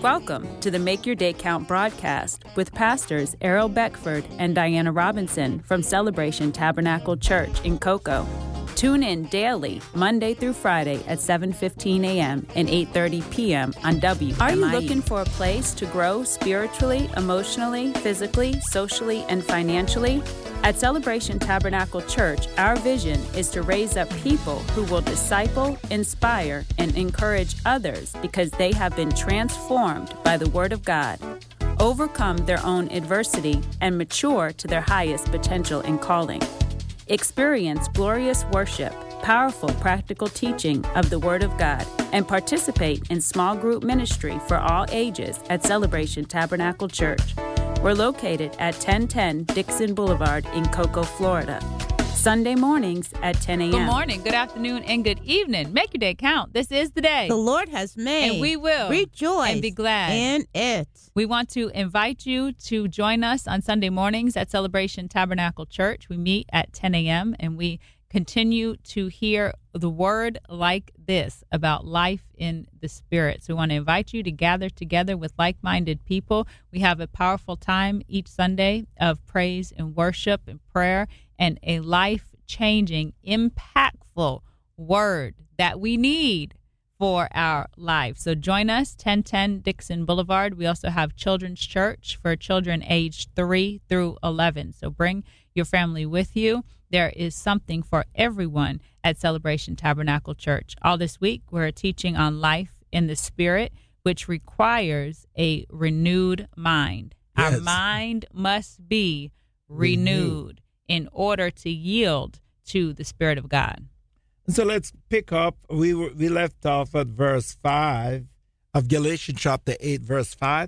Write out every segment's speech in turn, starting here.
Welcome to the Make Your Day Count broadcast with pastors Errol Beckford and Diana Robinson from Celebration Tabernacle Church in Cocoa. Tune in daily, Monday through Friday at 7:15 a.m. and 8:30 p.m. on WMIE. Are you looking for a place to grow spiritually, emotionally, physically, socially, and financially? At Celebration Tabernacle Church, our vision is to raise up people who will disciple, inspire, and encourage others because they have been transformed by the Word of God, overcome their own adversity, and mature to their highest potential and calling. Experience glorious worship, powerful practical teaching of the Word of God, and participate in small group ministry for all ages at Celebration Tabernacle Church. We're located at 1010 Dixon Boulevard in Cocoa, Florida. Sunday mornings at 10 a.m. Good morning, good afternoon, and good evening. Make your day count. This is the day the Lord has made. And we will rejoice and be glad in it. We want to invite you to join us on Sunday mornings at Celebration Tabernacle Church. We meet at 10 a.m. and we continue to hear the word like this about life in the Spirit. So we want to invite you to gather together with like-minded people. We have a powerful time each Sunday of praise and worship and prayer and a life-changing, impactful word that we need for our life. So join us, 1010 Dixon Boulevard. We also have Children's Church for children aged 3 through 11. So bring your family with you. There is something for everyone at Celebration Tabernacle Church. All this week, we're teaching on life in the Spirit, which requires a renewed mind. Yes. Our mind must be renewed in order to yield to the Spirit of God. So let's pick up. We left off at verse 5 of Galatians chapter 8, verse 5.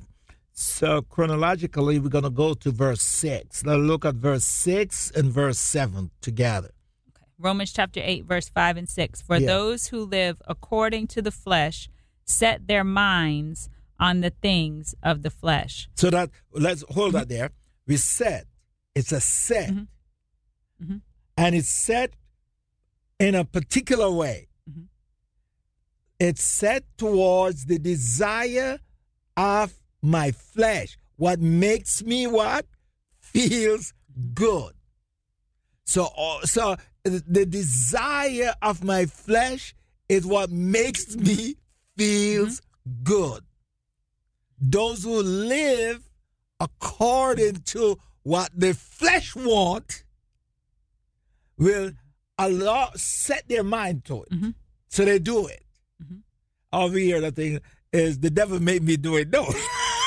So chronologically, we're going to go to verse 6. Let's look at verse 6 and verse 7 together. Okay. Romans chapter 8, verse 5 and 6. For those who live according to the flesh set their minds on the things of the flesh. So that let's hold that there. We set. It's a set. And it's set in a particular way. It's set towards the desire of my flesh. What makes me what? Feels good. So the desire of my flesh is what makes me feels good. Those who live according to what the flesh want will set their mind to it. So they do it. Over here, the thing is, the devil made me do it. No.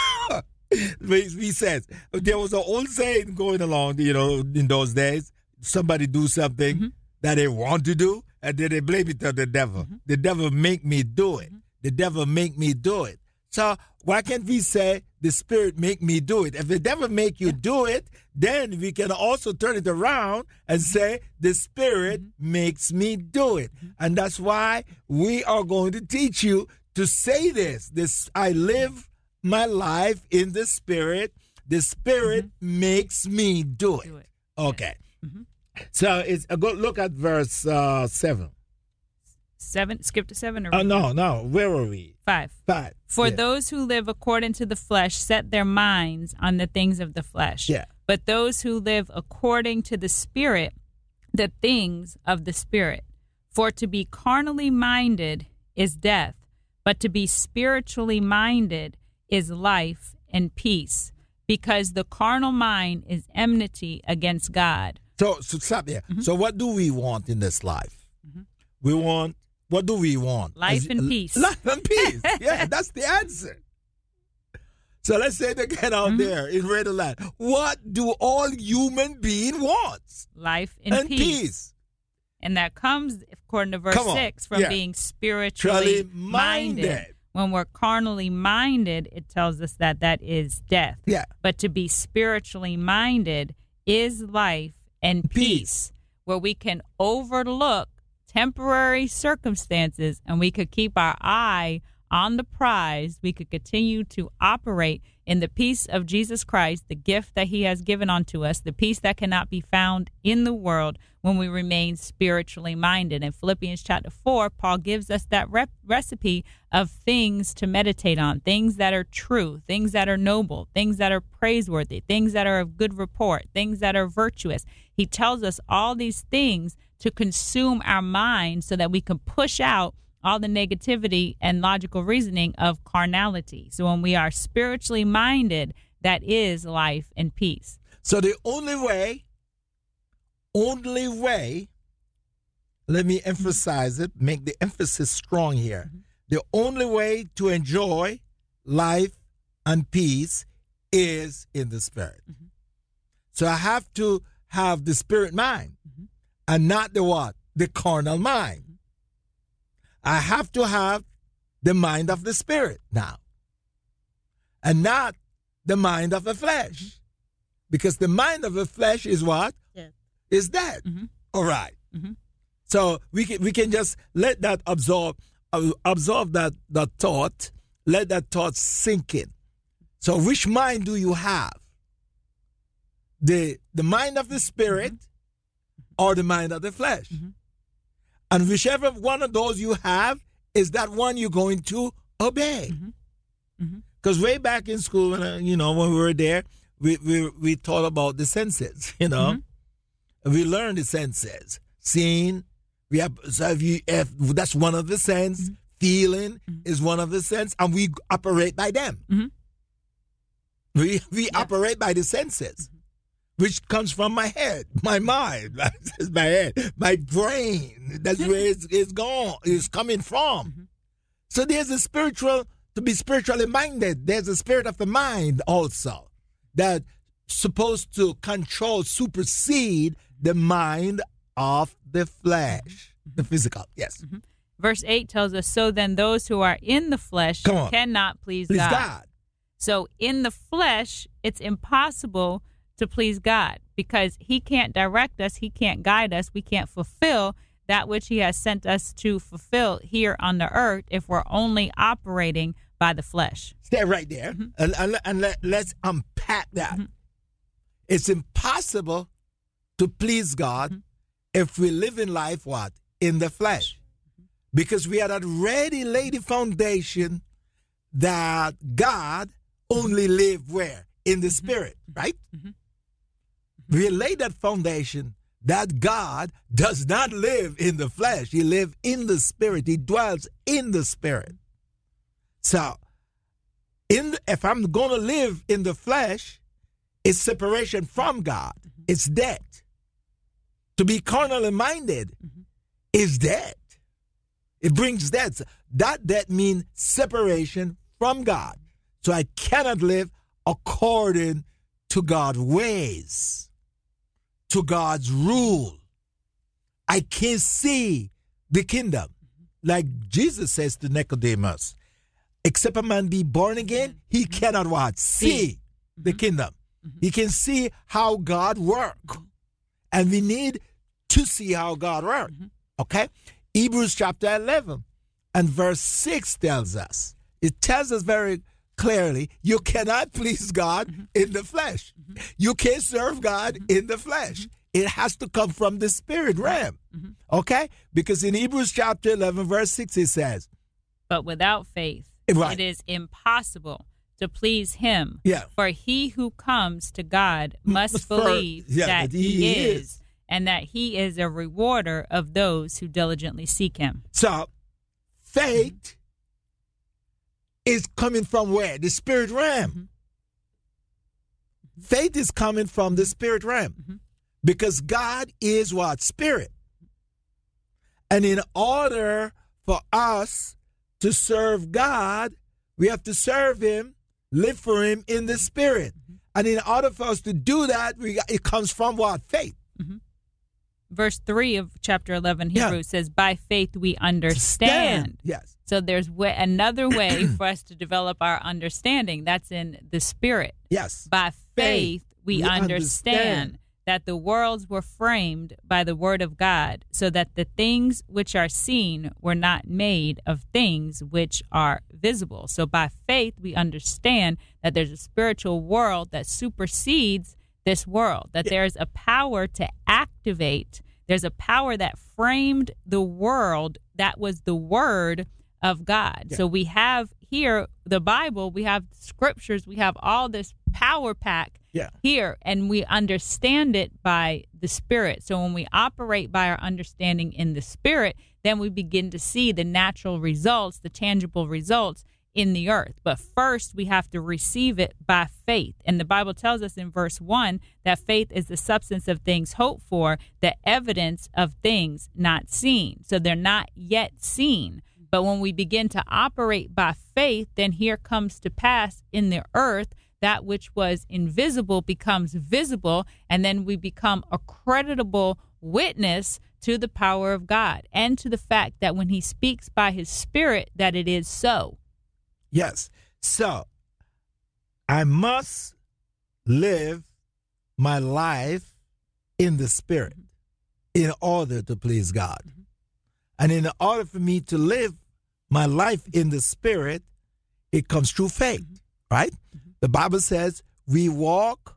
He says, there was an old saying going along, in those days, somebody do something that they want to do, and then they blame it on the devil. The devil make me do it. The devil make me do it. So why can't we say the Spirit make me do it? If the devil make you do it, then we can also turn it around and say the Spirit makes me do it. And that's why we are going to teach you to say this. I live my life in the Spirit. The Spirit makes me do it. Okay. So it's a good look at verse 7. 7, skip to 7 or no. Where are we? 5. For those who live according to the flesh set their minds on the things of the flesh. Yeah. But those who live according to the Spirit, the things of the Spirit. For to be carnally minded is death, but to be spiritually minded is life and peace, because the carnal mind is enmity against God. So stop there. So what do we want in this life? What do we want? Life and peace. Life and peace. Yeah, that's the answer. So let's say it again out there in red alert. What do all human beings want? Life and peace. And that comes, according to verse 6, from being spiritually minded. When we're carnally minded, it tells us that is death. Yeah. But to be spiritually minded is life and peace, where we can overlook temporary circumstances and we could keep our eye on the prize, we could continue to operate in the peace of Jesus Christ, the gift that he has given unto us, the peace that cannot be found in the world when we remain spiritually minded. In Philippians chapter 4, Paul gives us that recipe of things to meditate on, things that are true, things that are noble, things that are praiseworthy, things that are of good report, things that are virtuous. He tells us all these things to consume our mind so that we can push out all the negativity and logical reasoning of carnality. So when we are spiritually minded, that is life and peace. So the only way, let me emphasize it, make the emphasis strong here. Mm-hmm. The only way to enjoy life and peace is in the Spirit. Mm-hmm. So I have to have the spirit mind and not the what? The carnal mind. I have to have the mind of the Spirit now and not the mind of the flesh, because the mind of the flesh is what? Dead. Is dead. Mm-hmm. All right. Mm-hmm. So we can just let that absorb that thought, let that thought sink in. So which mind do you have? The mind of the Spirit or the mind of the flesh? Mm-hmm. And whichever one of those you have is that one you're going to obey. Because way back in school, when we were there, we taught about the senses. We learned the senses. Seeing, we have, so if that's one of the senses. Feeling is one of the senses, and we operate by them. We operate by the senses. Which comes from my head, my mind, my head, my brain. That's where it's coming from. So there's a to be spiritually minded, there's a spirit of the mind also that's supposed to supersede the mind of the flesh, the physical. Yes. Verse 8 tells us, so then those who are in the flesh cannot please God. So in the flesh, it's impossible to please God, because he can't direct us, he can't guide us, we can't fulfill that which he has sent us to fulfill here on the earth if we're only operating by the flesh. Stay right there, and let's unpack that. It's impossible to please God if we live in life, what? In the flesh. Because we had already laid the foundation that God only lived where? In the Spirit, right? We laid that foundation that God does not live in the flesh. He lives in the Spirit. He dwells in the Spirit. So, if I'm going to live in the flesh, it's separation from God. It's death. To be carnally minded is death. It brings death. That death means separation from God. So I cannot live according to God's ways, to God's rule. I can't see the kingdom. Like Jesus says to Nicodemus, except a man be born again, he cannot what? See the kingdom. He can see how God works. And we need to see how God works. Okay? Hebrews chapter 11 and verse 6 tells us. It tells us very clearly, you cannot please God in the flesh. You can't serve God in the flesh. It has to come from the spirit realm. Okay? Because in Hebrews chapter 11, verse 6, it says, but without faith, it is impossible to please him. Yeah. For he who comes to God must believe that he is, and that he is a rewarder of those who diligently seek him. So, faith is coming from where? The spirit realm. Faith is coming from the spirit realm. Because God is what? Spirit. And in order for us to serve God, we have to serve him, live for him in the spirit. And in order for us to do that, it comes from what? Faith. Verse 3 of chapter 11, Hebrews says, by faith we understand. Yes. So there's another way for us to develop our understanding. That's in the spirit. Yes. By faith we understand that the worlds were framed by the word of God, so that the things which are seen were not made of things which are visible. So by faith, we understand that there's a spiritual world that supersedes this world, that there's a power to activate. There's a power that framed the world that was the word of God. Yeah. So we have here the Bible, we have scriptures, we have all this power pack here, and we understand it by the Spirit. So when we operate by our understanding in the Spirit, then we begin to see the natural results, the tangible results in the earth. But first, we have to receive it by faith. And the Bible tells us in verse 1 that faith is the substance of things hoped for, the evidence of things not seen. So they're not yet seen. But when we begin to operate by faith, then here comes to pass in the earth that which was invisible becomes visible, and then we become a creditable witness to the power of God and to the fact that when he speaks by his Spirit, that it is so. Yes. So I must live my life in the Spirit in order to please God. And in order for me to live my life in the Spirit, it comes through faith, right? The Bible says we walk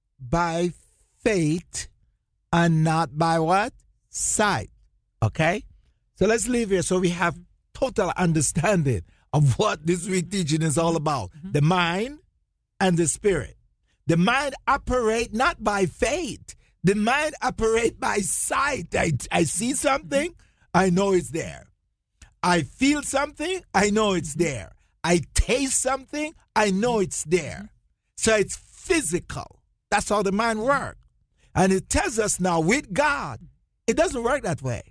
by faith and not by what? Sight. Okay? So let's leave here so we have total understanding of what this week teaching is all about. The mind and the Spirit. The mind operate not by faith. The mind operate by sight. I see something, I know it's there. I feel something, I know it's there. I taste something, I know it's there. So it's physical. That's how the mind works. And it tells us now with God, it doesn't work that way.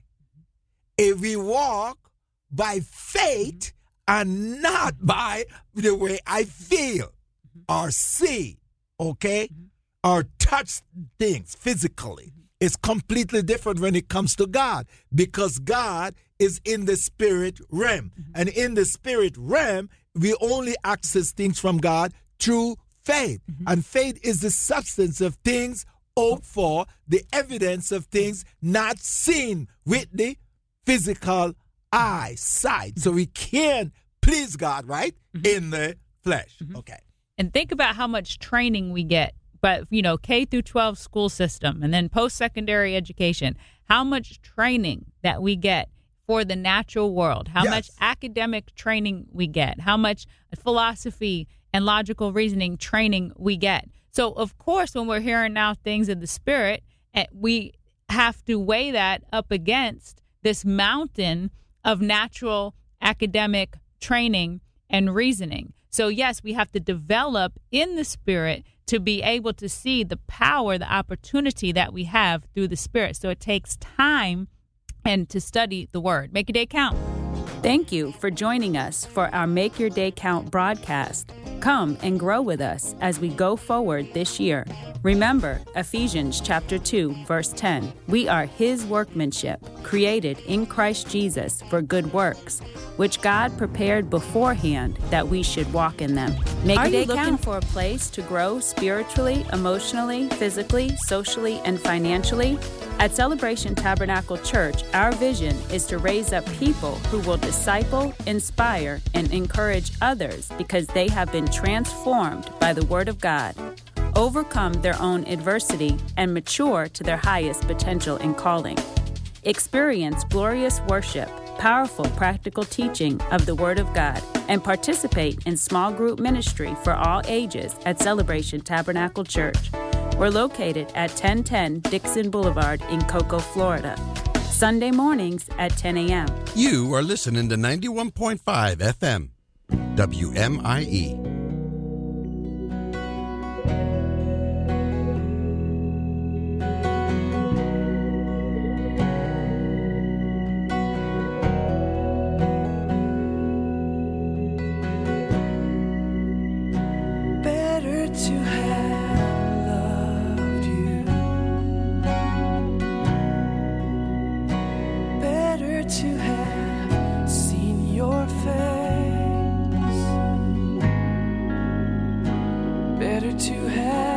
If we walk by faith and not by the way I feel or see, okay, or touch things physically. It's completely different when it comes to God, because God is in the spirit realm. And in the spirit realm, we only access things from God through faith. And faith is the substance of things hoped for, the evidence of things not seen with the physical eye, sight. So we can please God, right, in the flesh. Okay. And think about how much training we get. But, you know, K through 12 school system and then post-secondary education, how much training that we get for the natural world, how much academic training we get, how much philosophy and logical reasoning training we get. So, of course, when we're hearing now things of the Spirit, we have to weigh that up against this mountain of natural academic training and reasoning. So, yes, we have to develop in the Spirit to be able to see the power, the opportunity that we have through the Spirit. So it takes time and to study the Word. Make your day count. Thank you for joining us for our Make Your Day Count broadcast. Come and grow with us as we go forward this year. Remember Ephesians chapter 2, verse 10. We are His workmanship, created in Christ Jesus for good works, which God prepared beforehand that we should walk in them. Are you looking for a place to grow spiritually, emotionally, physically, socially, and financially? At Celebration Tabernacle Church, our vision is to raise up people who will disciple, inspire, and encourage others because they have been transformed by the Word of God, overcome their own adversity, and mature to their highest potential and calling. Experience glorious worship, powerful practical teaching of the Word of God, and participate in small group ministry for all ages at Celebration Tabernacle Church. We're located at 1010 Dixon Boulevard in Cocoa, Florida. Sunday mornings at 10 a.m. You are listening to 91.5 FM, WMIE. To have